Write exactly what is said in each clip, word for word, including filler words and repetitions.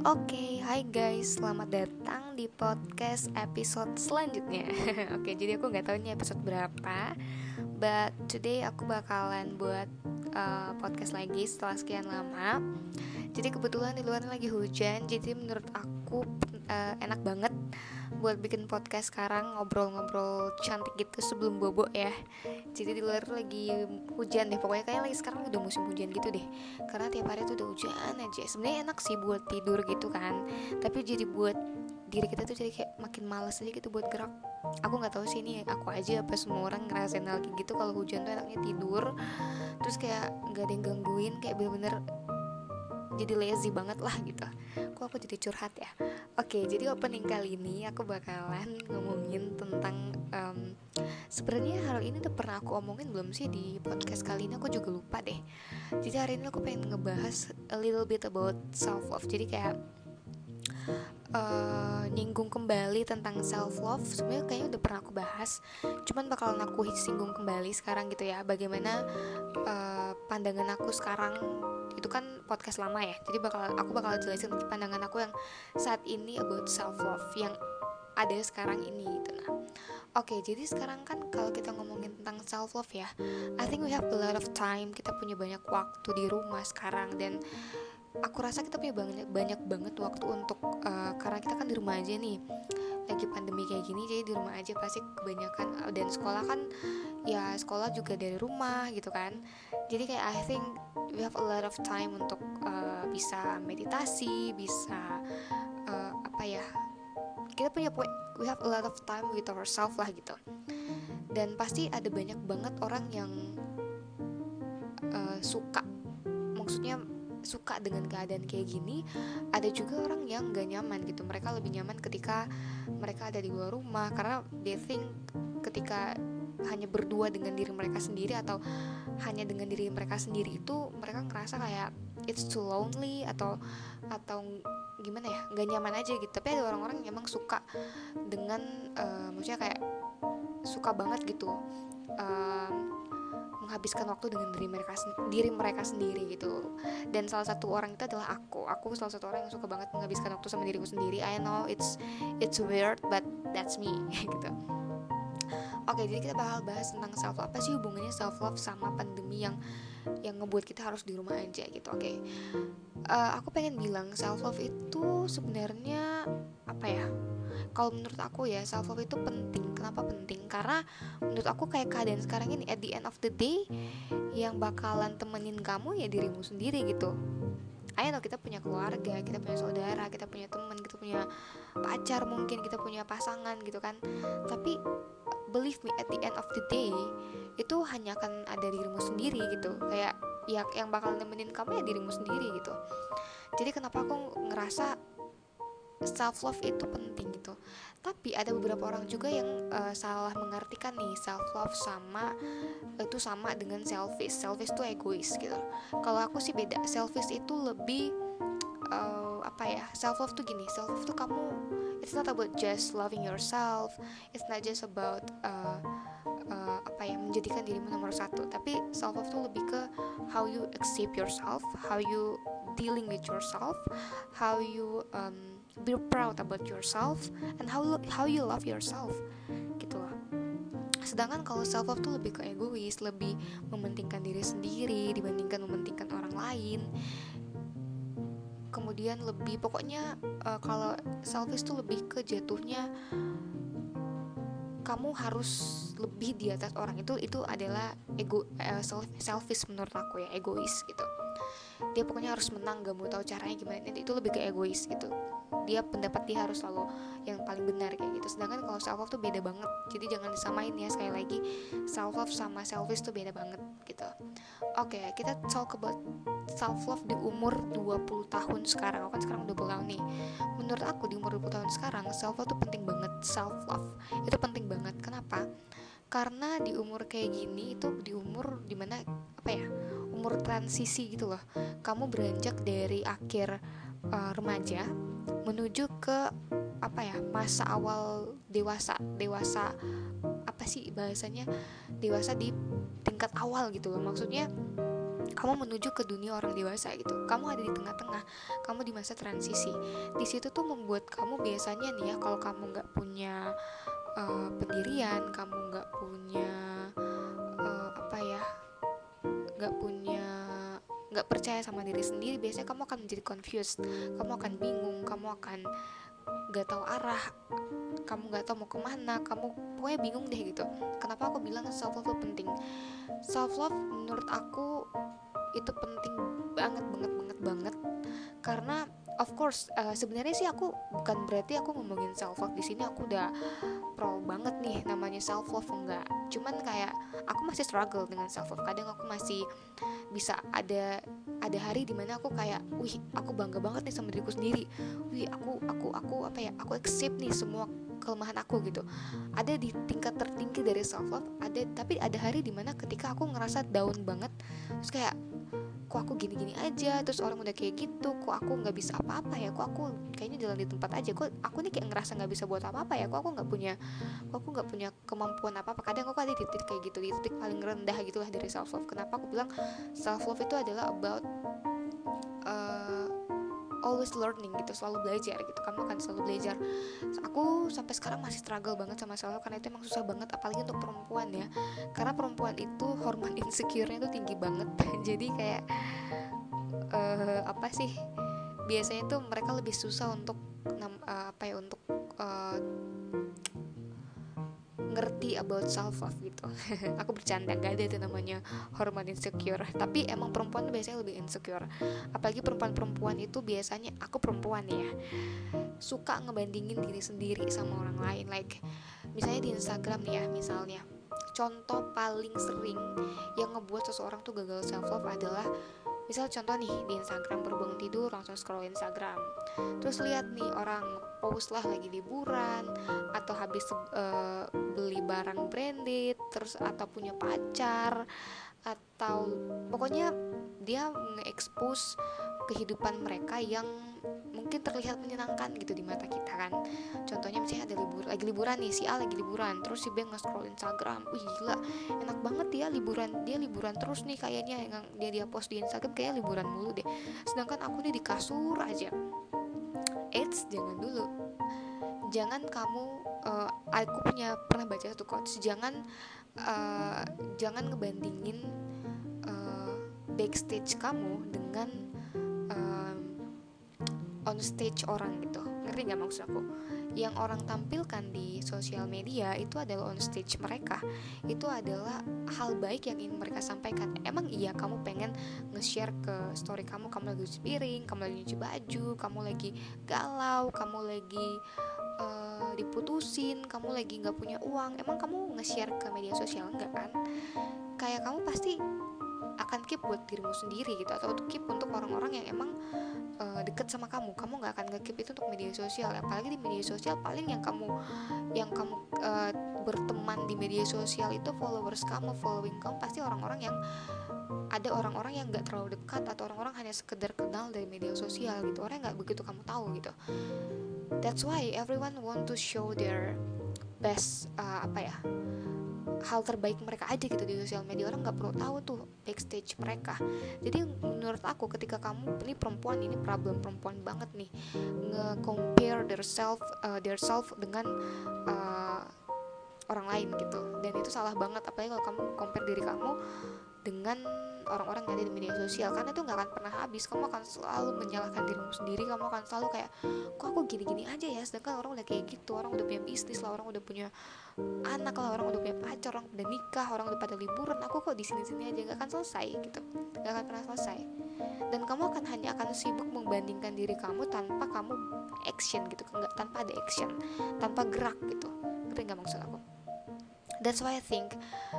Oke, hai guys, selamat datang di podcast episode selanjutnya. Oke, jadi aku nggak tahu ini episode berapa, but today aku bakalan buat uh, podcast lagi setelah sekian lama. Jadi kebetulan di luar lagi hujan, jadi menurut aku uh, enak banget buat bikin podcast sekarang, ngobrol-ngobrol cantik gitu sebelum bobo ya. Jadi di luar lagi hujan deh, pokoknya kayak lagi sekarang udah musim hujan gitu deh. Karena tiap hari tuh udah hujan aja. Sebenarnya enak sih buat tidur gitu kan, tapi jadi buat diri kita tuh jadi kayak makin malas aja gitu buat gerak. Aku nggak tahu sih ini aku aja apa semua orang ngerasain hal kayak gitu, kalau hujan tuh enaknya tidur, terus kayak nggak ada yang gangguin, kayak bener-bener jadi lazy banget lah gitu. Kok aku jadi curhat ya. Oke, jadi opening kali ini aku bakalan ngomongin tentang um, sebenarnya hal ini udah pernah aku omongin belum sih di podcast kali ini, aku juga lupa deh. Jadi hari ini aku pengen ngebahas a little bit about self love. Jadi kayak uh, nyinggung kembali tentang self love. Sebenarnya kayaknya udah pernah aku bahas, cuman bakalan aku singgung kembali sekarang gitu ya. Bagaimana uh, pandangan aku sekarang, itu kan podcast lama ya, jadi bakal aku bakal jelasin pandangan aku yang saat ini about self love yang ada sekarang ini gitu. Nah, oke, okay, jadi sekarang kan kalau kita ngomongin tentang self love ya, I think we have a lot of time, kita punya banyak waktu di rumah sekarang, dan aku rasa kita punya banyak banyak banget waktu untuk uh, karena kita kan di rumah aja nih, lagi pandemi kayak gini, jadi di rumah aja pasti kebanyakan, dan sekolah kan ya sekolah juga dari rumah gitu kan. Jadi kayak I think we have a lot of time untuk uh, bisa meditasi, bisa uh, apa ya, kita punya we have a lot of time with ourselves lah gitu. Dan pasti ada banyak banget orang yang uh, suka, maksudnya suka dengan keadaan kayak gini. Ada juga orang yang gak nyaman gitu, mereka lebih nyaman ketika mereka ada di luar rumah, karena they think ketika hanya berdua dengan diri mereka sendiri atau hanya dengan diri mereka sendiri itu mereka ngerasa kayak it's too lonely atau atau gimana ya, nggak nyaman aja gitu. Tapi ada orang-orang yang emang suka dengan uh, maksudnya kayak suka banget gitu uh, menghabiskan waktu dengan diri mereka diri mereka sendiri gitu. Dan salah satu orang itu adalah aku. Aku salah satu orang yang suka banget menghabiskan waktu sama diriku sendiri. I know it's it's weird, but that's me gitu. Oke, jadi kita bakal bahas tentang self love. Apa sih hubungannya self love sama pandemi yang yang ngebuat kita harus di rumah aja gitu. Oke, uh, aku pengen bilang self love itu sebenarnya apa ya? Kalau menurut aku ya, self love itu penting. Kenapa penting? Karena menurut aku kayak keadaan sekarang ini, at the end of the day, yang bakalan temenin kamu ya dirimu sendiri gitu. Ayo know kita punya keluarga, kita punya saudara, kita punya teman, kita punya pacar, mungkin kita punya pasangan gitu kan. Tapi believe me, at the end of the day itu hanya akan ada dirimu sendiri gitu. Kayak ya yang bakal nemenin kamu ya dirimu sendiri gitu. Jadi kenapa aku ngerasa self love itu penting gitu. Tapi ada beberapa orang juga yang uh, salah mengartikan nih self love sama itu sama dengan selfish. Selfish itu egois gitu. Kalau aku sih beda. Selfish itu lebih uh, apa ya? Self love tuh gini. Self love tuh kamu, it's not about just loving yourself. It's not just about uh, uh, apa ya, menjadikan dirimu nomor satu. Tapi self love tuh lebih ke how you accept yourself, how you dealing with yourself, how you um, be proud about yourself, and how how you love yourself gitu loh. Sedangkan kalau self love tuh lebih ke egois, lebih mementingkan diri sendiri dibandingkan mementingkan orang lain. Kemudian lebih pokoknya uh, kalau selfish tuh lebih ke jatuhnya kamu harus lebih di atas orang. Itu itu adalah ego, uh, selfish menurut aku ya, egois gitu. Dia pokoknya harus menang, gak mau tahu caranya gimana. Itu lebih ke egois gitu. Dia pendapat dia harus selalu yang paling benar kayak gitu. Sedangkan kalau self love tuh beda banget. Jadi jangan disamain ya, sekali lagi self love sama selfish tuh beda banget gitu. Oke, okay, kita talk about self love di umur dua puluh tahun sekarang. Aku kan sekarang dua puluh tahun nih. Menurut aku di umur dua puluh tahun sekarang self love tuh penting banget. Self love itu penting banget. Kenapa? Karena di umur kayak gini itu di umur dimana apa ya, umur transisi gitu loh. Kamu beranjak dari akhir uh, remaja menuju ke apa ya, masa awal dewasa. Dewasa apa sih bahasanya, dewasa di tingkat awal gitu loh. Maksudnya kamu menuju ke dunia orang dewasa gitu. Kamu ada di tengah-tengah, kamu di masa transisi. Di situ tuh membuat kamu biasanya nih ya, kalau kamu nggak punya uh, pendirian, kamu nggak punya uh, apa ya, nggak punya nggak percaya sama diri sendiri, biasanya kamu akan menjadi confused, kamu akan bingung, kamu akan nggak tahu arah, kamu nggak tahu mau kemana, kamu pokoknya bingung deh gitu. Kenapa aku bilang self love itu penting? Self love menurut aku itu penting banget banget banget banget, karena of course uh, sebenarnya sih aku bukan berarti aku ngomongin self love di sini aku udah pro banget nih namanya self love, enggak. Cuman kayak aku masih struggle dengan self love. Kadang aku masih bisa ada ada hari dimana aku kayak, wih aku bangga banget nih sama diriku sendiri, wih aku aku aku apa ya, aku accept nih semua kelemahan aku gitu. Ada di tingkat tertinggi dari self love, ada, tapi ada hari dimana ketika aku ngerasa down banget, terus kayak kok aku gini-gini aja, terus orang udah kayak gitu, kok aku nggak bisa apa-apa ya, kok aku kayaknya jalan di tempat aja, kok aku nih kayak ngerasa nggak bisa buat apa-apa ya, kok aku nggak punya kok aku nggak punya kemampuan apa-apa. Kadang aku ada di titik kayak gitu, di titik paling rendah gitulah dari self love. Kenapa aku bilang self love itu adalah about uh, always learning gitu, selalu belajar gitu. Kamu akan selalu belajar. Aku sampai sekarang masih struggle banget sama self love, karena itu emang susah banget, apalagi untuk perempuan ya, karena perempuan itu hormon insecure-nya itu tinggi banget. Jadi kayak uh, apa sih, biasanya tuh mereka lebih susah untuk uh, apa ya, untuk uh, ngerti about self love gitu. Aku bercanda, gak ada itu namanya hormon insecure, tapi emang perempuan tuh biasanya lebih insecure. Apalagi perempuan-perempuan itu biasanya, aku perempuan ya, suka ngebandingin diri sendiri sama orang lain. Like misalnya di Instagram nih ya, misalnya contoh paling sering yang ngebuat seseorang tuh gagal self love adalah, misal contoh nih di Instagram, baru bangun tidur langsung scroll Instagram, terus lihat nih orang post lah lagi liburan, atau habis uh, beli barang branded, terus atau punya pacar, atau pokoknya dia nge-expose kehidupan mereka yang mungkin terlihat menyenangkan gitu di mata kita kan. Contohnya misalnya ada libur, lagi liburan nih, si A lagi liburan, terus si B nge-scroll Instagram, wih gila enak banget ya liburan, dia liburan terus nih kayaknya, yang dia dia post di Instagram kayak liburan mulu deh, sedangkan aku nih di kasur aja. Eits, jangan dulu, jangan kamu uh, aku punya pernah baca satu quotes, jangan uh, jangan ngebandingin uh, backstage kamu dengan um, on stage orang gitu. Ngerti gak maksud aku? Yang orang tampilkan di sosial media itu adalah on stage mereka, itu adalah hal baik yang ingin mereka sampaikan. Emang iya kamu pengen nge-share ke story kamu, kamu lagi cuci piring, kamu lagi nyuci baju, kamu lagi galau, kamu lagi uh, diputusin, kamu lagi gak punya uang, emang kamu nge-share ke media sosial? Enggak kan? Kayak kamu pasti akan keep buat dirimu sendiri gitu, atau keep untuk orang-orang yang emang uh, deket sama kamu. Kamu nggak akan nge-keep itu untuk media sosial. Apalagi di media sosial paling yang kamu yang kamu uh, berteman di media sosial itu followers kamu, following kamu pasti orang-orang yang ada orang-orang yang nggak terlalu dekat, atau orang-orang hanya sekedar kenal dari media sosial gitu, orang nggak begitu kamu tahu gitu. That's why everyone want to show their best uh, apa ya, hal terbaik mereka aja gitu di sosial media. Orang nggak perlu tahu tuh backstage mereka. Jadi menurut aku ketika kamu, ini perempuan, ini problem perempuan banget nih, nge-compare their self uh, their self dengan uh, orang lain gitu, dan itu salah banget. Apalagi kalau kamu compare diri kamu dengan orang-orang yang ada di media sosial, karena itu nggak akan pernah habis. Kamu akan selalu menyalahkan dirimu sendiri, kamu akan selalu kayak, kok aku gini-gini aja ya, sedangkan orang udah kayak gitu, orang udah punya bisnis lah, orang udah punya anak lah, orang udah punya pacar, orang udah nikah, orang udah pada liburan, aku kok di sini-sini aja. Nggak akan selesai gitu, nggak akan pernah selesai. Dan kamu akan hanya akan sibuk membandingkan diri kamu tanpa kamu action gitu, nggak, tanpa ada action, tanpa gerak gitu. Ngerti nggak maksud aku? That's why I think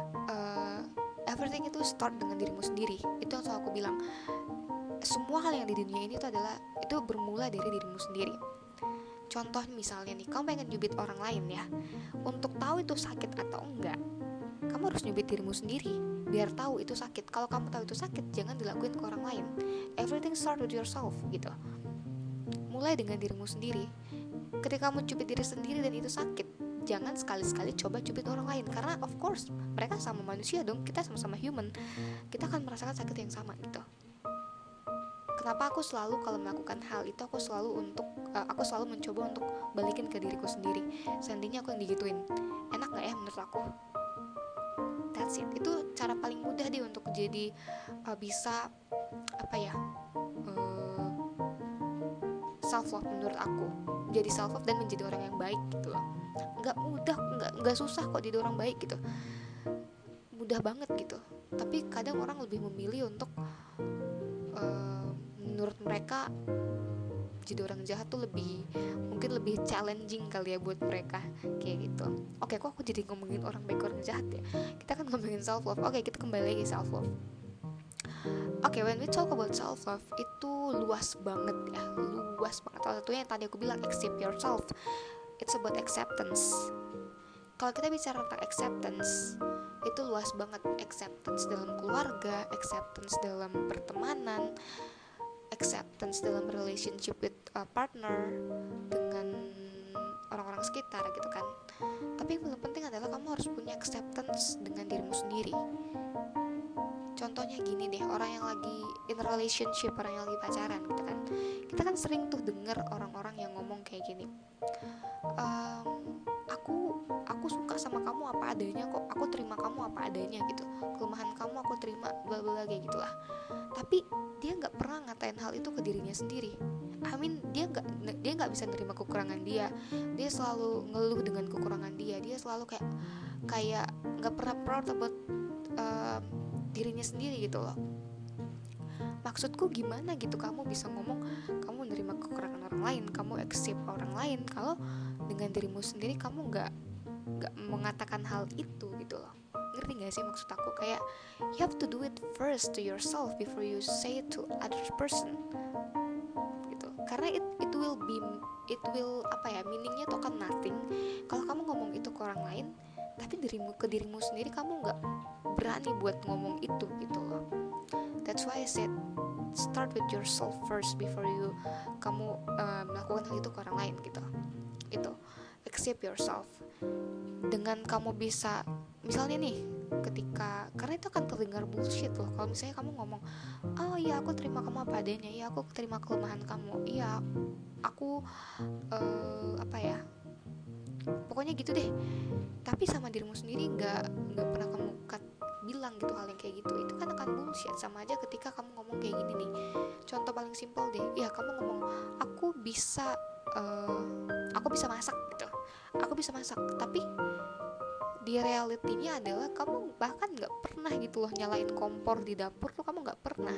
uh, everything itu start dengan dirimu sendiri. Itu yang selalu aku bilang, semua hal yang di dunia ini itu adalah, itu bermula dari dirimu sendiri. Contoh misalnya nih, kamu pengen nyubit orang lain ya, untuk tahu itu sakit atau enggak, kamu harus nyubit dirimu sendiri biar tahu itu sakit. Kalau kamu tahu itu sakit, jangan dilakuin ke orang lain. Everything start with yourself gitu. Mulai dengan dirimu sendiri. Ketika kamu cubit diri sendiri dan itu sakit, jangan sekali-sekali coba cubit orang lain, karena of course mereka sama manusia dong, kita sama-sama human, kita akan merasakan sakit yang sama gitu. Kenapa aku selalu kalau melakukan hal itu aku selalu untuk uh, aku selalu mencoba untuk balikin ke diriku sendiri. Seandainya aku yang digituin, enak nggak ya menurut aku? That's it. Itu cara paling mudah deh untuk jadi uh, bisa apa ya uh, self love menurut aku. Jadi self love dan menjadi orang yang baik gitu loh. Nggak mudah, nggak nggak susah kok jadi orang baik gitu. Mudah banget gitu. Tapi kadang orang lebih memilih untuk uh, menurut mereka jadi orang jahat tuh lebih mungkin lebih challenging kali ya buat mereka kayak gitu. Oke, kok aku jadi ngomongin orang baik orang jahat ya? Kita kan ngomongin self love. Oke, kita kembali lagi self love. Oke, when we talk about self love itu luas banget ya, luas banget. Salah satunya yang tadi aku bilang accept yourself. It's about acceptance. Kalau kita bicara tentang acceptance, itu luas banget. Acceptance dalam keluarga, acceptance dalam pertemanan, acceptance dalam relationship with a partner, dengan orang-orang sekitar gitu kan. Tapi yang paling penting adalah kamu harus punya acceptance dengan dirimu sendiri. Contohnya gini deh, orang yang lagi in relationship, orang yang lagi pacaran gitu kan, kita kan sering tuh dengar orang-orang yang ngomong kayak gini, ehm, aku aku suka sama kamu apa adanya kok, aku terima kamu apa adanya gitu, kelemahan kamu aku terima, bla bla kayak gitulah. Tapi dia nggak pernah ngatain hal itu ke dirinya sendiri. I mean dia nggak dia nggak bisa nerima kekurangan dia, dia selalu ngeluh dengan kekurangan dia, dia selalu kayak kayak nggak pernah proud about uh, dirinya sendiri gitu loh. Maksudku gimana gitu kamu bisa ngomong kamu nerima kekurangan orang lain, kamu accept orang lain, kalau dengan dirimu sendiri kamu nggak nggak mengatakan hal itu gitu loh. Ngerti gak sih maksud aku? Kayak you have to do it first to yourself before you say it to other person gitu. Karena it it will be it will apa ya, meaningnya tuh kan nothing kalau kamu ngomong itu ke orang lain tapi dirimu ke dirimu sendiri kamu nggak berani buat ngomong itu gitu loh. That's why I said start with yourself first before you kamu uh, melakukan hal itu ke orang lain gitu. Itu accept yourself. Dengan kamu bisa misalnya nih ketika, karena itu akan terdengar bullshit loh kalau misalnya kamu ngomong, oh iya aku terima kamu apa adanya, iya aku terima kelemahan kamu, iya aku uh, apa ya pokoknya gitu deh, tapi sama dirimu sendiri nggak nggak pernah kamu kat, bilang gitu hal yang kayak gitu, itu kan akan bullshit. Sama aja ketika kamu ngomong kayak gini nih, contoh paling simpel deh, ya kamu ngomong aku bisa uh, aku bisa masak gitu, aku bisa masak, tapi di realitinya adalah kamu bahkan nggak pernah gitu loh nyalain kompor di dapur tuh, kamu nggak pernah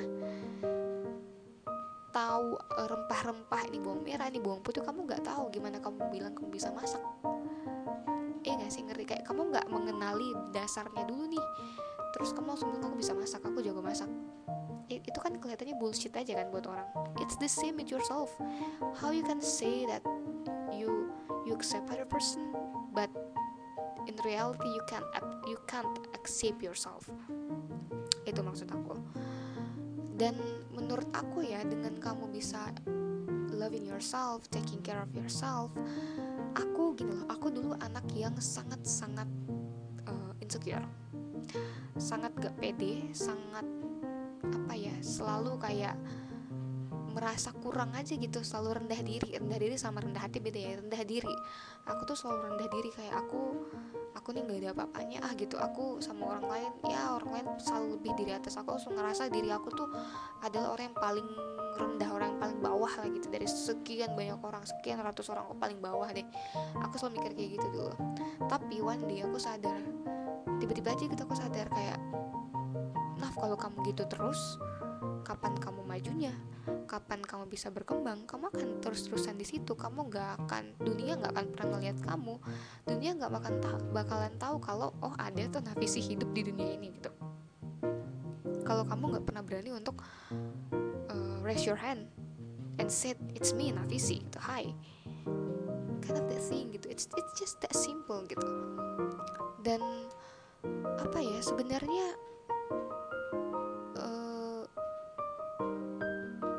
tahu uh, rempah-rempah, ini bawang merah, ini bawang putih, kamu nggak tahu, gimana kamu bilang kamu bisa masak? Eh nggak sih, ngerti? Kayak kamu nggak mengenali dasarnya dulu nih, terus kamu langsung bilang aku bisa masak, aku jago masak. It, itu kan kelihatannya bullshit aja kan buat orang. It's the same with yourself. How you can say that you you accept other person, but in reality you can't you can't accept yourself. Itu maksud aku. Dan menurut aku ya, dengan kamu bisa loving yourself, taking care of yourself, aku gini loh, aku dulu anak yang sangat-sangat uh, insecure, sangat gak pede, sangat apa ya, selalu kayak merasa kurang aja gitu, selalu rendah diri. Rendah diri sama rendah hati beda ya. Rendah diri, aku tuh selalu rendah diri, kayak aku aku nih nggak ada apa-apanya ah gitu, aku sama orang lain ya, orang lain selalu lebih dari atas aku, aku ngerasa diri aku tuh adalah orang yang paling rendah, orang yang paling bawah lah gitu, dari sekian banyak orang, sekian ratus orang aku paling bawah deh. Aku selalu mikir kayak gitu dulu. Tapi one day aku sadar, tiba-tiba aja gitu aku sadar kayak, Naf, kalau kamu gitu terus, kapan kamu majunya? Kapan kamu bisa berkembang? Kamu akan terus-terusan di situ. Kamu nggak akan, dunia nggak akan pernah ngeliat kamu. Dunia nggak bakalan tahu, bakalan tahu kalau oh ada tuh Nafisi hidup di dunia ini gitu. Kalau kamu nggak pernah berani untuk uh, raise your hand and say it's me Nafisi gitu, hi, kind of that thing gitu. It's it's just that simple gitu. Dan apa ya, sebenarnya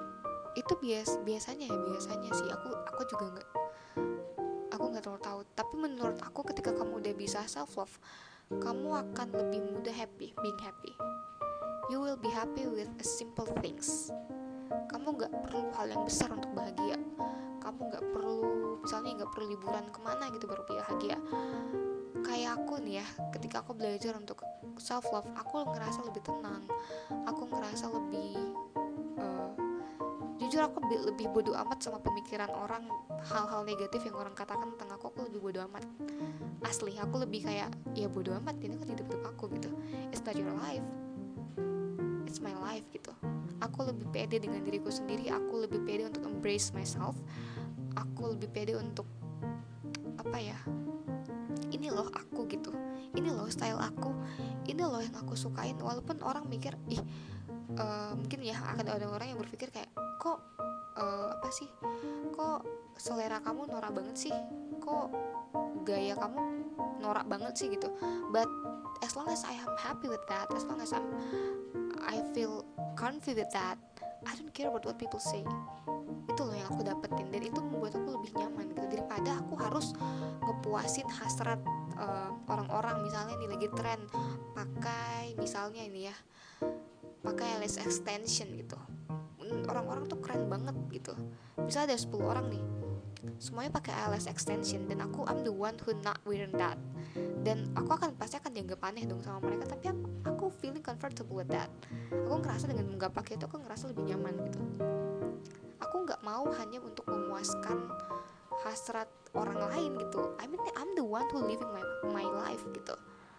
itu bias biasanya ya biasanya sih aku aku juga nggak aku nggak terlalu tahu, tapi Tapi menurut aku ketika kamu udah bisa self love, kamu akan lebih mudah happy, being happy. You will be happy with a simple things. Kamu gak perlu hal yang besar untuk bahagia. Kamu gak perlu, misalnya gak perlu liburan kemana gitu baru bahagia. Kayak aku nih ya, ketika aku belajar untuk self love, aku ngerasa lebih tenang. Aku ngerasa lebih uh, jujur aku lebih bodoh amat sama pemikiran orang, hal-hal negatif yang orang katakan tentang aku. Aku lebih bodoh amat. Asli, aku lebih kayak ya bodoh amat, ini kan hidup-hidup aku gitu. It's not your life, it's my life gitu. Aku lebih pede dengan diriku sendiri. Aku lebih pede untuk embrace myself. Aku lebih pede untuk apa ya, ini loh aku gitu, ini loh style aku, ini loh yang aku sukain. Walaupun orang mikir ih uh, mungkin ya akan ada orang yang berpikir kayak kok uh, apa sih, kok selera kamu norak banget sih, kok gaya kamu norak banget sih gitu. But as long as I am happy with that, as long as I'm I feel confident with that, I don't care about what people say. Itu loh yang aku dapetin, dan itu membuat aku lebih nyaman gitu, daripada aku harus ngepuasin hasrat uh, orang-orang. Misalnya nih lagi tren pakai, misalnya ini ya, pakai lace extension gitu. Orang-orang tuh keren banget gitu. Misalnya ada sepuluh orang nih, semuanya pakai eyelash extension, dan aku I'm the one who not wearing that, dan aku akan pasti akan dianggap aneh dong sama mereka. Tapi aku, aku feeling comfortable with that. Aku ngerasa dengan nggak pakai itu aku ngerasa lebih nyaman gitu. Aku nggak mau hanya untuk memuaskan hasrat orang lain gitu. I mean I'm the one who living my my life gitu.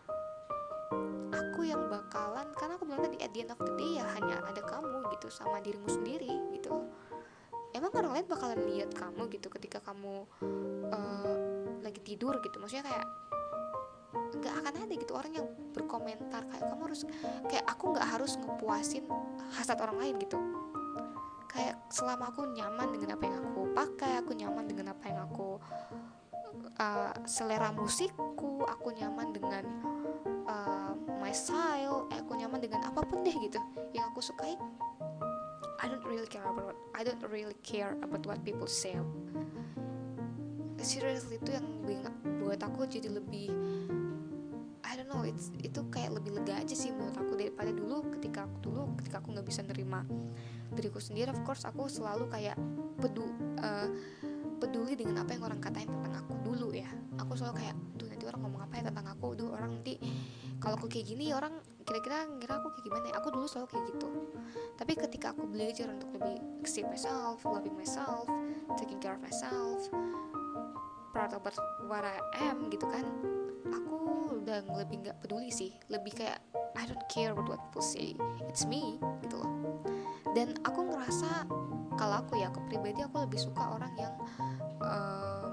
Aku yang bakalan, karena aku bilang tadi at the end of the day ya hanya ada kamu gitu sama dirimu sendiri gitu. Emang orang lain bakalan lihat kamu gitu ketika kamu uh, lagi tidur gitu. Maksudnya kayak nggak akan ada gitu orang yang berkomentar kayak kamu harus, kayak aku nggak harus ngepuasin hasrat orang lain gitu. Kayak selama aku nyaman dengan apa yang aku pakai, aku nyaman dengan apa yang aku uh, selera musikku, aku nyaman dengan uh, my style, eh, aku nyaman dengan apapun deh gitu yang aku sukai. I don't really care about what, I don't really care about what people say. Seriously, itu yang buat aku jadi lebih, I don't know, it's, itu kayak lebih lega aja sih menurut aku daripada dulu ketika aku dulu ketika aku nggak bisa nerima diriku sendiri. Of course aku selalu kayak pedu, uh, peduli dengan apa yang orang katain tentang aku dulu ya. Aku selalu kayak, duh nanti orang ngomong apa ya tentang aku, duh orang nanti kalau aku kayak gini orang kira-kira ngira aku kayak gimana ya. Aku dulu selalu kayak gitu. Tapi ketika aku belajar untuk lebih accept myself, loving myself, taking care of myself, proud about what I am gitu kan, aku udah lebih nggak peduli sih, lebih kayak I don't care about what people say, it's me gitu loh. Dan aku ngerasa kalau aku ya, aku pribadi aku lebih suka orang yang um,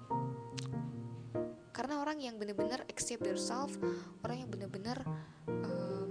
karena orang yang benar-benar accept themselves, orang yang benar-benar um,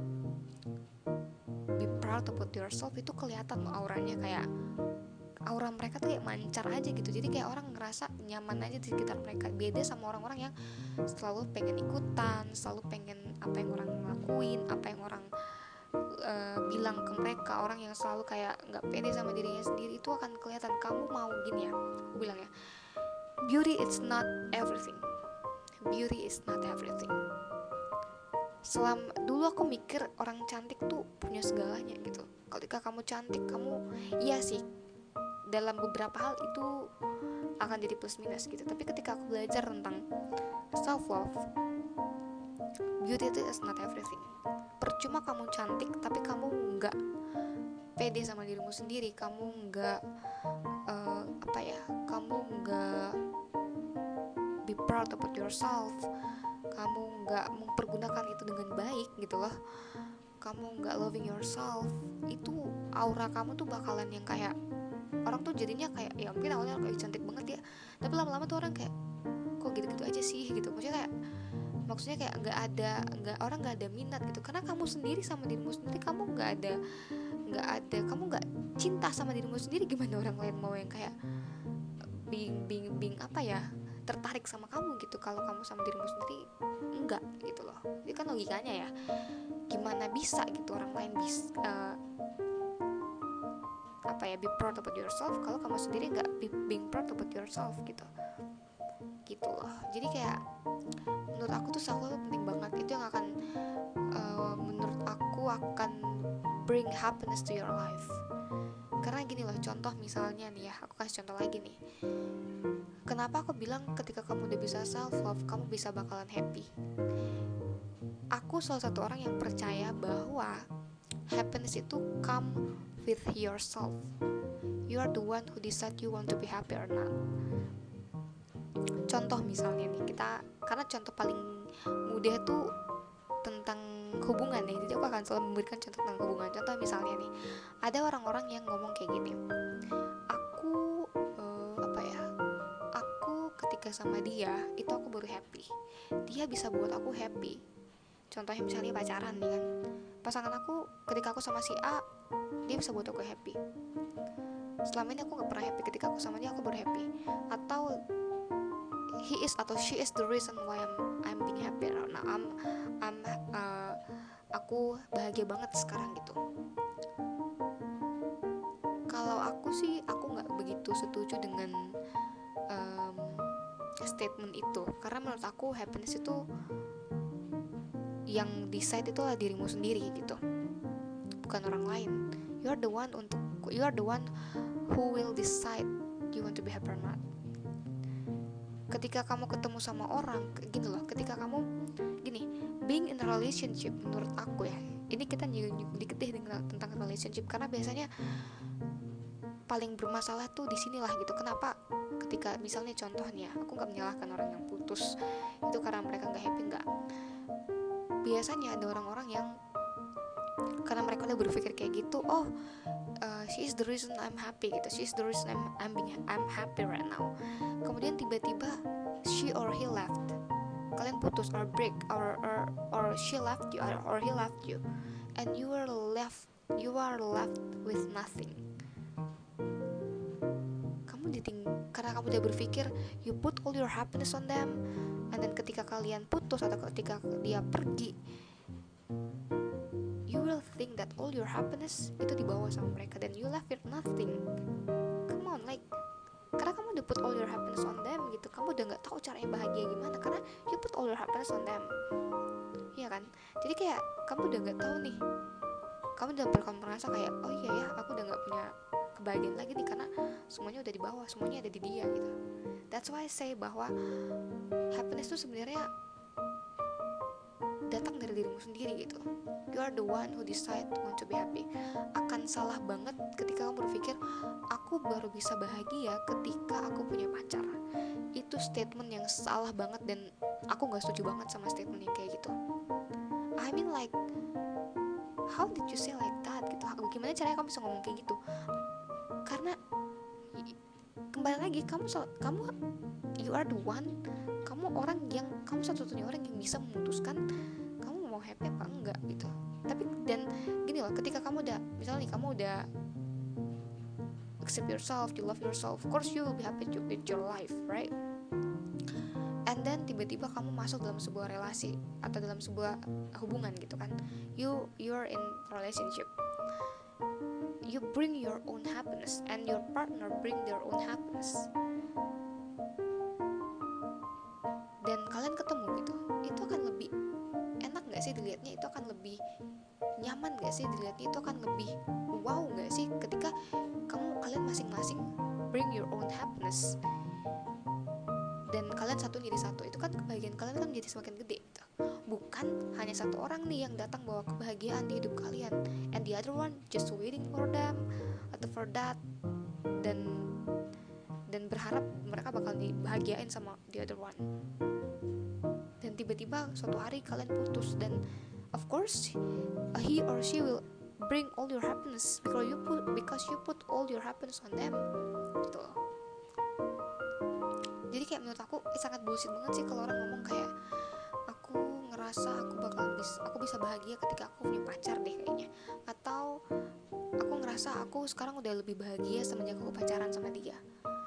be proud about yourself, itu kelihatan auranya, kayak aura mereka tuh kayak mancar aja gitu. Jadi kayak orang ngerasa nyaman aja di sekitar mereka. Beda sama orang-orang yang selalu pengen ikutan, selalu pengen apa yang orang lakuin, apa yang orang uh, bilang ke mereka. Orang yang selalu kayak nggak pede sama dirinya sendiri, itu akan kelihatan. Kamu mau gini ya, aku bilang ya, beauty is not everything. Beauty is not everything. Selama dulu aku mikir orang cantik tuh punya segalanya gitu. Ketika kamu cantik, kamu iya sih, dalam beberapa hal itu akan jadi plus minus gitu. Tapi ketika aku belajar tentang self love, beauty itu is not everything. Percuma kamu cantik tapi kamu nggak pede sama dirimu sendiri, kamu nggak uh, apa ya, kamu nggak be proud about yourself, kamu nggak mempergunakan itu dengan baik gitu loh, kamu nggak loving yourself, itu aura kamu tuh bakalan yang kayak orang tuh jadinya kayak, ya mungkin awalnya kayak cantik banget ya, tapi lama-lama tuh orang kayak kok gitu-gitu aja sih gitu. Maksudnya kayak maksudnya kayak nggak ada, nggak orang nggak ada minat gitu, karena kamu sendiri sama dirimu sendiri kamu nggak ada nggak ada kamu nggak cinta sama dirimu sendiri, gimana orang lain mau yang kayak bing bing bing apa ya, tertarik sama kamu gitu kalau kamu sama dirimu sendiri enggak gitu loh. Itu kan logikanya ya, gimana bisa gitu orang lain bisa uh, apa ya, be proud about yourself kalau kamu sendiri nggak be, being proud about yourself gitu. gitu loh. Jadi kayak menurut aku tuh self love penting banget. Itu yang akan uh, menurut aku akan bring happiness to your life. Karena gini loh, contoh misalnya nih ya, aku kasih contoh lagi nih. Kenapa aku bilang ketika kamu udah bisa self love, kamu bisa bakalan happy. Aku salah satu orang yang percaya bahwa happiness itu come with yourself. You are the one who decide you want to be happy or not. Contoh misalnya nih, kita karena contoh paling mudah tuh tentang hubungan ya, jadi aku akan selalu memberikan contoh tentang hubungan. Contoh misalnya nih, ada orang-orang yang ngomong kayak gini, aku uh, apa ya aku ketika sama dia itu aku baru happy, dia bisa buat aku happy. Contohnya misalnya pacaran nih kan, pasangan aku ketika aku sama si A, dia bisa buat aku happy. Selama ini aku gak pernah happy, ketika aku sama dia aku baru happy. Atau he is atau she is the reason why I'm I'm being happy right now. I'm I'm uh, aku bahagia banget sekarang gitu. Kalau aku sih aku nggak begitu setuju dengan um, statement itu, karena menurut aku happiness itu yang decide itu adalah dirimu sendiri gitu, bukan orang lain. You are the one untuk you are the one who will decide you want to be happy or not. Ketika kamu ketemu sama orang gini loh, ketika kamu gini, being in a relationship menurut aku ya, ini kita nyinggung dikit deh tentang relationship, karena biasanya paling bermasalah tuh di sinilah gitu. Kenapa ketika misalnya contohnya, aku nggak menyalahkan orang yang putus itu karena mereka nggak happy, nggak. Biasanya ada orang-orang yang karena mereka udah berpikir kayak gitu, oh uh, she is the reason I'm happy gitu, she is the reason I'm I'm being I'm happy right now. Kemudian tiba-tiba she or he left, kalian putus or break or or or she left you or, or he left you, and you are left you are left with nothing. Kamu diting karena kamu udah berpikir you put all your happiness on them, and then ketika kalian putus atau ketika dia pergi, you will think that all your happiness itu dibawa sama mereka, dan you left with nothing. Come on, like, karena kamu udah put all your happiness on them gitu, kamu udah nggak tahu caranya bahagia gimana karena you put all your happiness on them, iya kan? Jadi kayak kamu udah nggak tahu nih, kamu udah berkon merasa kayak oh iya ya, aku udah nggak punya kebahagiaan lagi nih karena semuanya udah di bawah, semuanya ada di dia gitu. That's why I say bahwa happiness itu sebenarnya datang dari dirimu sendiri gitu. You are the one who decide to want to be happy. Akan salah banget ketika kamu berpikir aku baru bisa bahagia ketika aku punya pacar. Itu statement yang salah banget, dan aku gak setuju banget sama statement yang kayak gitu. I mean like, how did you say like that gitu? Gimana caranya kamu bisa ngomong kayak gitu? Karena kembali lagi, kamu kamu you are the one, kamu orang yang kamu satu-satunya orang yang bisa memutuskan kamu mau happy apa enggak gitu. Tapi dan gini loh, ketika kamu udah misalnya nih, kamu udah accept yourself, you love yourself, of course you will be happy with your life, right? And then tiba-tiba kamu masuk dalam sebuah relasi atau dalam sebuah hubungan gitu kan, you you're in relationship, you bring your own happiness and your partner bring their own happiness, dan kalian ketemu gitu, itu akan lebih enak gak sih dilihatnya, itu akan lebih nyaman gak sih dilihatnya, itu akan lebih wow gak sih ketika kamu kalian masing-masing bring your own happiness dan kalian satu jadi satu, itu kan kebahagiaan kalian kan menjadi semakin gede gitu. Bukan hanya satu orang nih yang datang bawa kebahagiaan di hidup kalian and the other one just waiting for them atau for that, dan dan berharap mereka bakal dibahagiain sama the other one, dan tiba-tiba suatu hari kalian putus, dan of course he or she will bring all your happiness because you put because you put all your happiness on them gitu loh. Jadi kayak menurut aku eh, sangat bullshit banget sih kalau orang ngomong kayak aku ngerasa aku bakal bisa aku bisa bahagia ketika aku punya pacar deh kayaknya, atau aku ngerasa aku sekarang udah lebih bahagia semenjak aku pacaran sama dia,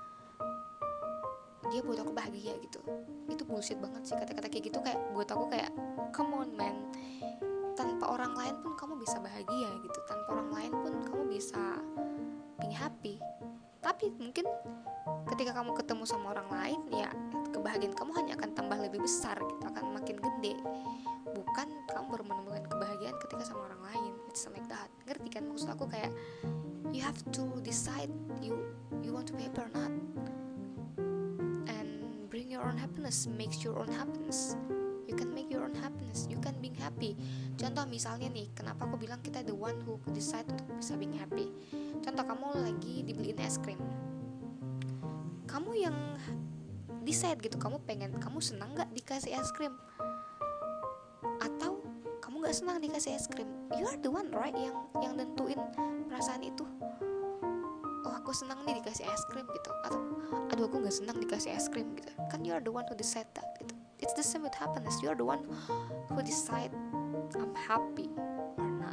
dia buat aku bahagia gitu. Itu bullshit banget sih kata-kata kayak gitu. Kayak buat aku kayak come on man, tanpa orang lain pun kamu bisa bahagia gitu, tanpa orang lain pun kamu bisa being happy. Tapi mungkin ketika kamu ketemu sama orang lain, ya kebahagiaan kamu hanya akan tambah lebih besar gitu, akan makin gede. Bukan kamu baru menemukan kebahagiaan ketika sama orang lain. It's like that. Ngerti kan maksud aku? Kayak you have to decide you you want to be happy or not, and bring your own happiness, makes your own happiness. You can make your own happiness, you can being happy. Contoh misalnya nih, kenapa aku bilang kita the one who decide untuk bisa being happy. Contoh kamu lagi dibeliin es krim, kamu yang decide gitu, kamu pengen, kamu senang gak dikasih es krim, atau kamu gak senang dikasih es krim. You are the one, right, yang yang nentuin perasaan itu. Oh aku senang nih dikasih es krim gitu, atau aduh aku gak senang dikasih es krim gitu. Kan you are the one who decide that gitu. It's the same with happiness. You are the one who decide I'm happy or not.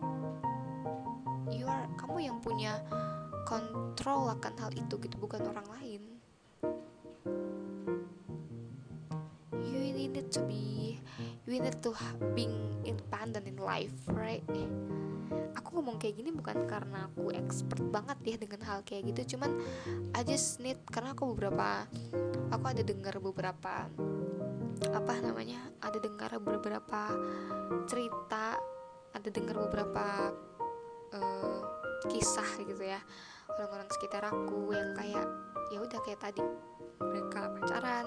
You are, kamu yang punya kontrol akan hal itu gitu, bukan orang lain. You need to be, you need to being independent in life, right? Aku ngomong kayak gini bukan karena aku expert banget ya dengan hal kayak gitu, cuman I just need, karena aku beberapa, aku ada dengar beberapa apa namanya, ada dengar beberapa cerita, ada dengar beberapa uh, kisah gitu ya, orang-orang sekitar aku yang kayak ya udah kayak tadi, mereka pacaran,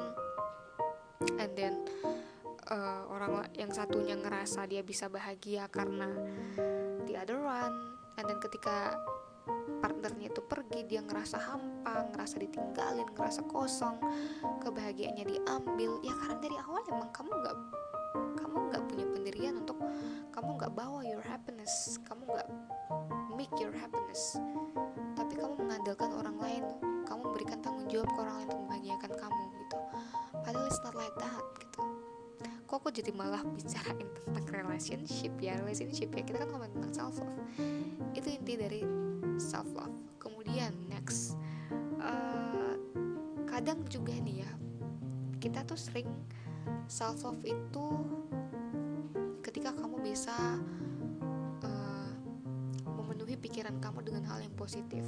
and then uh, orang yang satunya ngerasa dia bisa bahagia karena the other one, and then ketika partnernya itu pergi, dia ngerasa hampa, ngerasa ditinggalin, ngerasa kosong, kebahagiaannya diambil. Ya karena dari awal emang kamu nggak kamu nggak punya pendirian untuk, kamu nggak bawa your happiness, kamu nggak make your happiness, tapi kamu mengandalkan orang lain, kamu memberikan tanggung jawab ke orang lain untuk membahagiakan kamu gitu. Padahal it's not like that gitu. Kok aku jadi malah bicarain tentang relationship ya, relationship ya, kita kan ngomongin tentang self love. Itu inti dari self love. Kemudian next, uh, kadang juga nih ya, kita tuh sering self love itu ketika kamu bisa uh, memenuhi pikiran kamu dengan hal yang positif.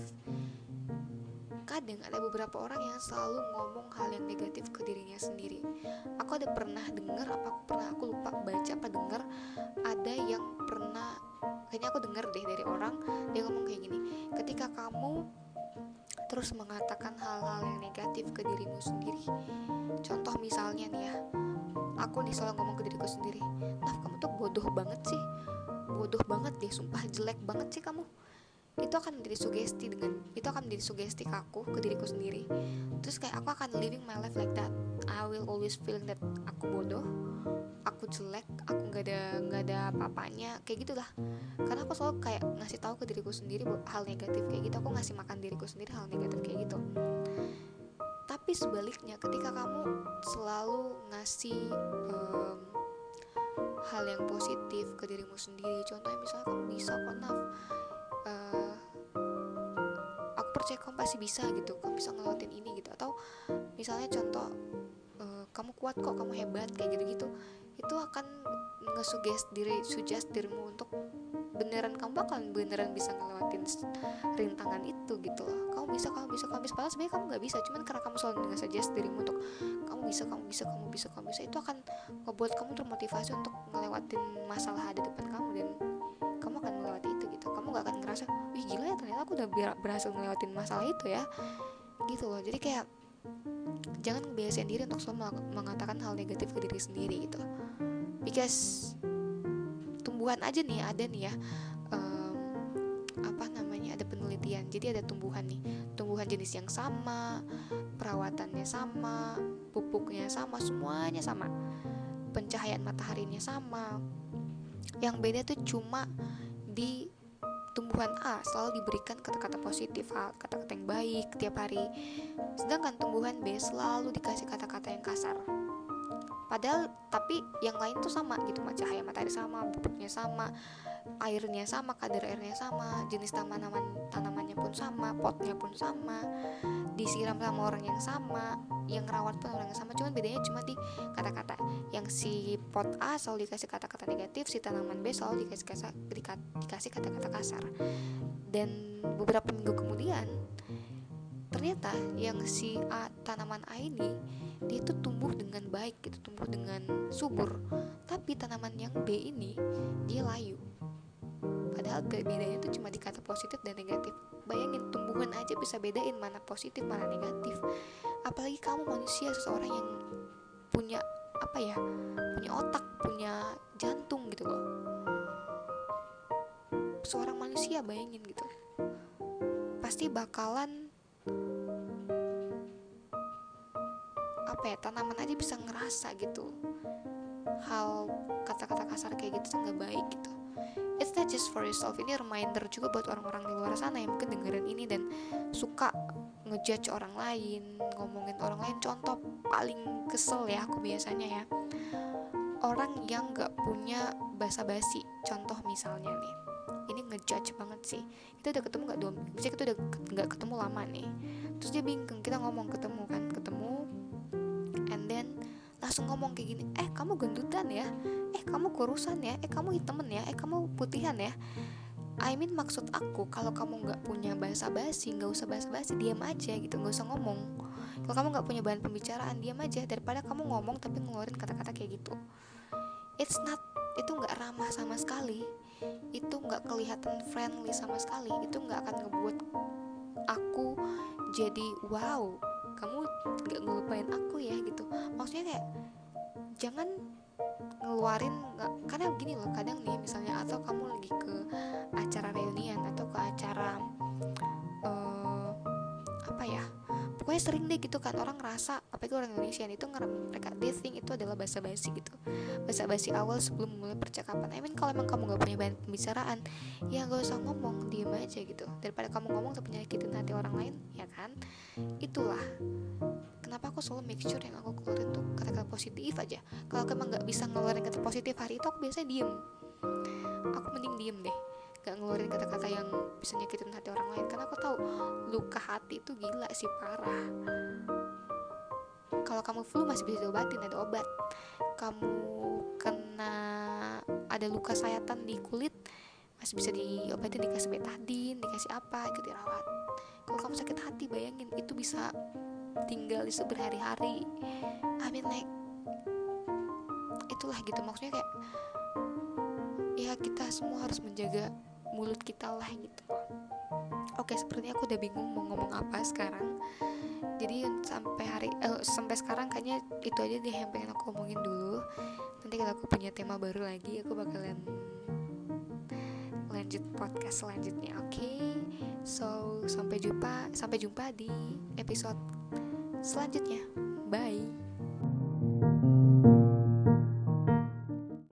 Kadang ada beberapa orang yang selalu ngomong hal yang negatif ke dirinya sendiri. Aku ada pernah dengar, apa aku pernah, aku lupa baca apa dengar, ada yang pernah, kayaknya aku dengar deh dari orang, dia ngomong kayak gini, ketika kamu terus mengatakan hal-hal yang negatif ke dirimu sendiri, contoh misalnya nih ya, aku nih selalu ngomong ke diriku sendiri, Naf kamu tuh bodoh banget sih, bodoh banget deh, sumpah jelek banget sih kamu. Itu akan menjadi sugesti, dengan itu akan menjadi sugesti ke aku, ke diriku sendiri. Terus kayak aku akan living my life like that. I will always feeling that aku bodoh, aku jelek, aku nggak ada nggak ada apa-apanya, kayak gitulah. Karena aku selalu kayak ngasih tahu ke diriku sendiri hal negatif kayak gitu, aku ngasih makan diriku sendiri hal negatif kayak gitu. Tapi sebaliknya, ketika kamu selalu ngasih um, hal yang positif ke dirimu sendiri, contohnya misalnya kamu bisa kok Naf, uh, aku percaya kamu pasti bisa gitu, kamu bisa ngelewatin ini gitu, atau misalnya contoh uh, kamu kuat kok, kamu hebat, kayak gitu-gitu, itu akan nge-suggest diri, suggest dirimu untuk beneran kamu bakalan beneran bisa ngelewatin rintangan itu gitu loh. Kamu bisa, kamu bisa, kamu bisa, padahal sebenarnya kamu nggak bisa, cuman karena kamu selalu nge-suggest dirimu untuk kamu bisa, kamu bisa, kamu bisa, kamu bisa, itu akan ngebuat kamu termotivasi untuk ngelewatin masalah ada depan kamu, dan kamu akan melewati itu gitu. Kamu nggak akan ngerasa, wih gila ya ternyata aku udah berhasil ngelewatin masalah itu ya, gitu loh. Jadi kayak jangan ngebiasain diri untuk selalu mengatakan hal negatif ke diri sendiri gitu, because tumbuhan aja nih ada nih ya, um, apa namanya, ada penelitian, jadi ada tumbuhan nih, tumbuhan jenis yang sama, perawatannya sama, pupuknya sama, semuanya sama, pencahayaan mataharinya sama, yang beda tuh cuma di tumbuhan A selalu diberikan kata-kata positif, kata-kata yang baik tiap hari, sedangkan tumbuhan B selalu dikasih kata-kata yang kasar. Padahal tapi yang lain tuh sama gitu, cahaya matahari sama, pupuknya sama, airnya sama, kadar airnya sama, jenis tanaman tanamannya pun sama, potnya pun sama, disiram sama orang yang sama, yang rawat pun orang yang sama, cuman bedanya cuma di kata-kata. Yang si pot A selalu dikasih kata-kata negatif, si tanaman B selalu dikasih kasa, dikasih kata-kata kasar. Dan beberapa minggu kemudian ternyata yang si A, tanaman A ini dia tuh tumbuh dengan baik gitu, tumbuh dengan subur. Tapi tanaman yang B ini dia layu. Padahal bedanya tuh cuma di kata positif dan negatif. Bayangin, tumbuhan aja bisa bedain mana positif mana negatif. Apalagi kamu manusia, seseorang yang punya apa ya, punya otak, punya jantung gitu loh. Seorang manusia, bayangin gitu, pasti bakalan apa ya, tanaman aja bisa ngerasa gitu hal kata-kata kasar kayak gitu tuh nggak baik gitu. It's not just for yourself, ini reminder juga buat orang-orang di luar sana yang mungkin dengerin ini dan suka ngejudge orang lain, ngomongin orang lain. Contoh paling kesel ya aku biasanya ya, orang yang nggak punya basa-basi. Contoh misalnya nih, ini ngejudge banget sih, kita udah ketemu nggak dua, misalnya kita udah nggak ketemu lama nih, terus dia bingung, kita ngomong ketemu kan, ketemu, and then langsung ngomong kayak gini, eh kamu gendutan ya, eh kamu kurusan ya, eh kamu hitemen ya, eh kamu putihan ya. I mean maksud aku, kalau kamu nggak punya basa-basi, nggak usah basa-basi, diam aja gitu, nggak usah ngomong. Kalau kamu nggak punya bahan pembicaraan, diam aja, daripada kamu ngomong tapi ngeluarin kata-kata kayak gitu. It's not, itu nggak ramah sama sekali, itu nggak kelihatan friendly sama sekali, itu nggak akan ngebuat aku jadi wow, kamu nggak ngelupain aku ya gitu. Maksudnya kayak jangan ngeluarin gak, karena gini loh, kadang nih misalnya, atau kamu lagi ke acara reunian atau ke acara uh, apa ya, pokoknya sering deh gitu kan, orang ngerasa, apalagi orang Indonesia itu mereka they think itu adalah basa-basi gitu, basa-basi awal sebelum mulai percakapan. I mean kalau emang kamu gak punya bahan pembicaraan, ya gak usah ngomong, diem aja gitu, daripada kamu ngomong tapi nyakitin hati orang lain, ya kan. Itulah kenapa aku selalu make sure yang aku keluarin tuh kata-kata positif aja. Kalau emang gak bisa ngeluarin kata positif hari itu, aku biasanya diem, aku mending diem deh, gak ngeluarin kata-kata yang bisa nyakitin hati orang lain, karena aku tahu luka hati itu gila sih, parah. Kalau kamu flu masih bisa diobatin, ada obat. Kamu kena ada luka sayatan di kulit, masih bisa diobatin, dikasih betadine, dikasih apa, ikut dirawat. Kalau kamu sakit hati, bayangin itu bisa tinggal di berhari-hari. I mean like itulah gitu, maksudnya kayak ya kita semua harus menjaga mulut kita lah gitu. Oke, sepertinya aku udah bingung mau ngomong apa sekarang. Jadi sampai hari eh, sampai sekarang kayaknya itu aja deh yang pengen aku omongin dulu. Nanti kalau aku punya tema baru lagi, aku bakalan lanjut podcast selanjutnya. Oke, okay? So sampai jumpa sampai jumpa di episode selanjutnya. Bye.